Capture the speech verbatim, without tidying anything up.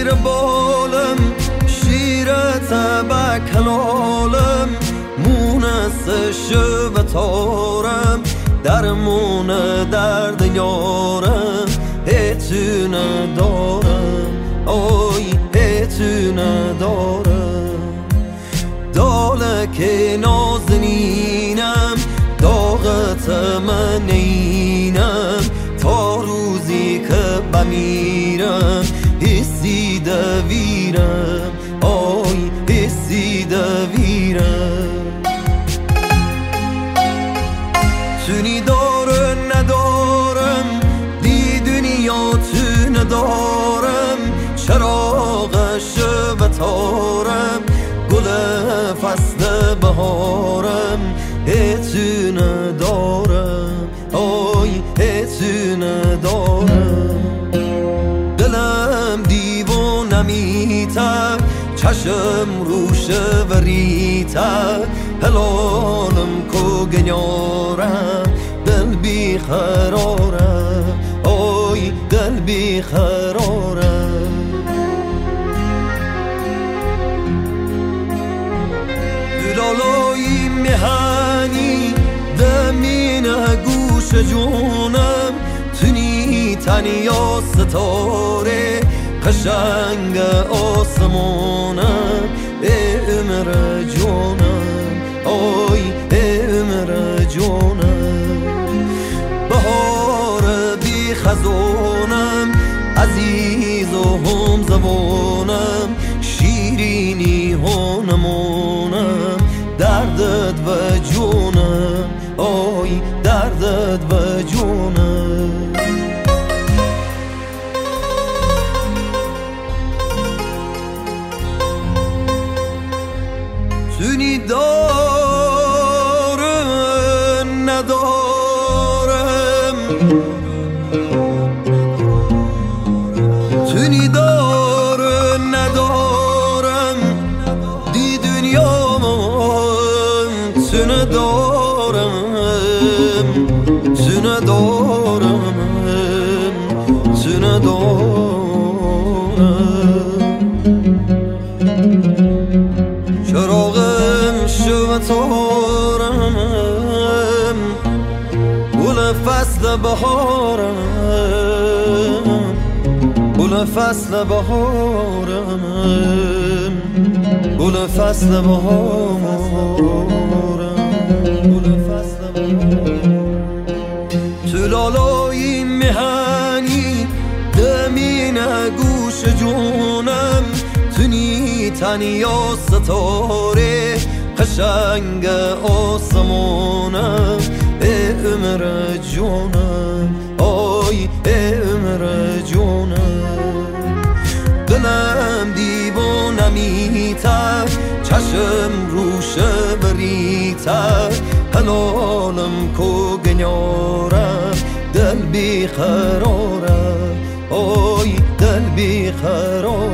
زیر بالم شیر تبک حلالم مونست شب تارم درمون درد یارم هتونه دارم آی هتونه دارم دالک نازنینم داغت من اینم تا روزی که بمیرم حسی دویرم آی حسی دویرم تونی داره ندارم دی دنیا تو ندارم چراغش بتارم گل فصل بهارم هتو ندارم آی هتو ندارم دلم دیوانمی‌تر چشم روش وریتر هلالم کو گنیارم دل بی قرارم آی دل بی قرارم دلالای مهنی دمین گوش جونم تونی تنیا ستاره قشنگ آسمانم عمر جونم آی عمر جونم بهار بی خزانم عزیز و هم زبانم شیرینی ها نمونم دردت و جونم آی دردت و جونم تونی دارم ندارم تونی دارم ندارم دی دنیا من تو ندارم تو ندارم تو ندارم چراغم شو تارم گل فصل بهارم گل فصل بهارم گل فصل بهارم گل فصل بهارم تو لالای مهنی دمین گوش جونم تونی تنیا ستاره قشنگ آسمانم عمر جونم آی عمر جونم دلم دیوانمی‌تر چشم روش بریتر حلالم کو گنیارم دل بی قرارم آی دل بی قرارم